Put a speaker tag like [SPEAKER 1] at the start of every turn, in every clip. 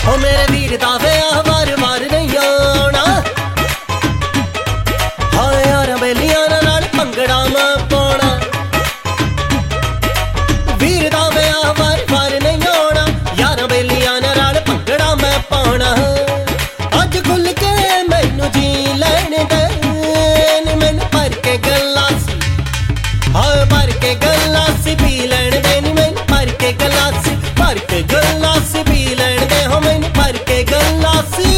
[SPEAKER 1] ओ मेरे वीर दा विआह वार वार नहीं आना। हाँ यार बेलियां नाल भंगड़ा मैं पाना। वीर दा विआह वार वार नहीं आना। यार बेलियां नाल भंगड़ा मैं पाना। अज खुल के मैनू जी लैण दे मैनू भर के गलासी। हाँ भर के गलासी पी लैण दे नी मैनू भर के गलासी। भर के गलासी पी लैण दे हो मैनू भर के गलासी।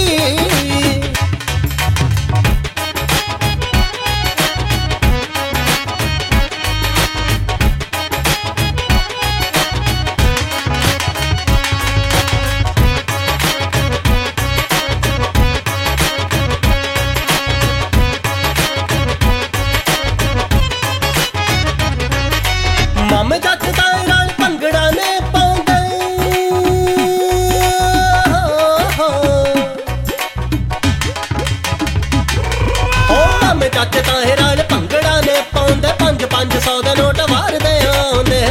[SPEAKER 1] मामे जट ताए नाल भंगड़ा ने पाउंदे। ओ मामे जट ताए नाल भंगड़ा ने पाउंदे। 5-500 दे नोट वारदे आउंदे।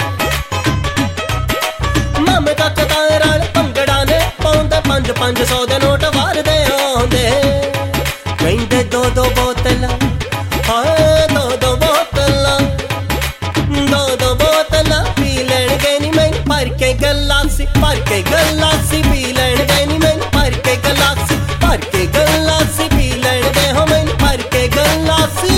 [SPEAKER 1] मामे जट ताए नाल भंगड़ा ने पाउंदे। 5-500 दे नोट वारदे आउंदे। कहंदे 2-2 बोतलां हाय 2-2 बोतलां। 2-2 बोतलां पी लैण दे नी मैनू भर के गलासी। भर के गलासी पी लैण दे नी मैनू भर के गलासी। भर के गलासी पी लैण दे हो मैनू भर के गलासी।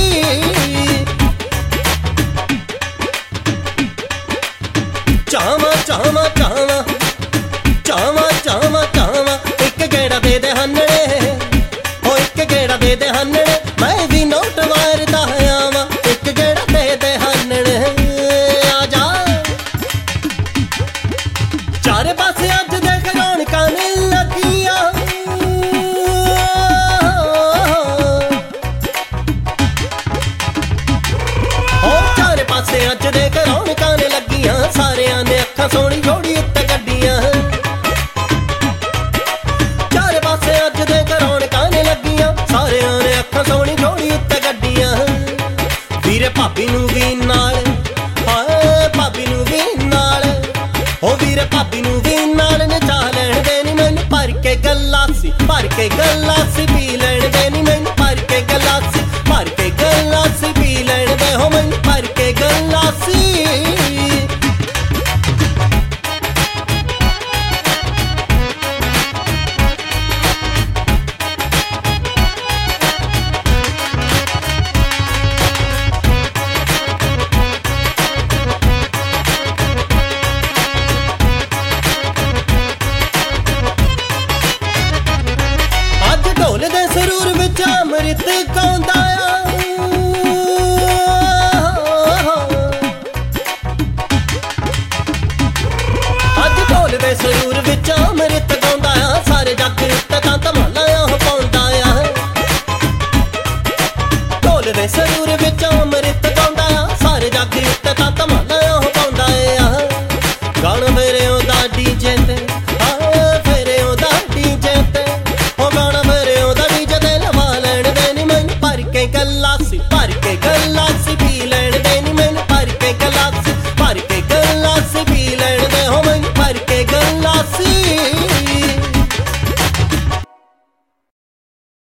[SPEAKER 1] चावा चावा चावा चावा चावा चावा एक गेड़ा दे दे हन्नड़े। हो एक गेड़ा दे दे हन्नड़े मैं भी नोट वारदा आवां। एक गेड़ा दे दे हन्नड़े आजा। चारे पासे अज देख रौनकां ने लगियां। ओ चारे पासे अज देख रौनकां ने लगियां। सारियां ने अखां सोहणी जोड़ी उत्ते गड्डियां। चारे पासे अज देख रौनकां ने लगियां। सारियां ने अखां सोहणी जोड़ी उत्ते गड्डियां। वीरे भाभी नूं भी नाल हाय भाभी नूं भी नाल। ओ वीरे भाभी नूं भी नाल नचा लैण दे नी मैनू भर के गलासी। भर के गलासी पी लैण दे नी मैनू भर के गलासी। भर के गलासी पी लैण दे हो मैनू भर के गलासी। ढोल दे सरूर विच अमृत गाउंदा